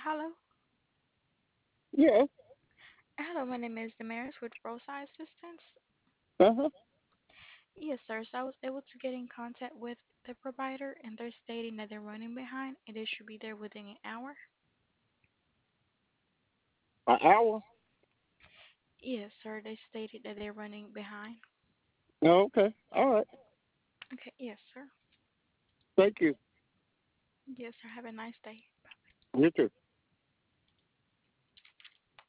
Hello. Yeah. Hello, my name is Damaris with Roadside Assistance. Uh-huh. Yes, sir. So I was able to get in contact with the provider, and they're stating that they're running behind and they should be there within an hour. An hour? Yes, sir. They stated that they're running behind. Oh, okay. All right. Okay. Yes, sir. Thank you. Yes, sir. Have a nice day. You too.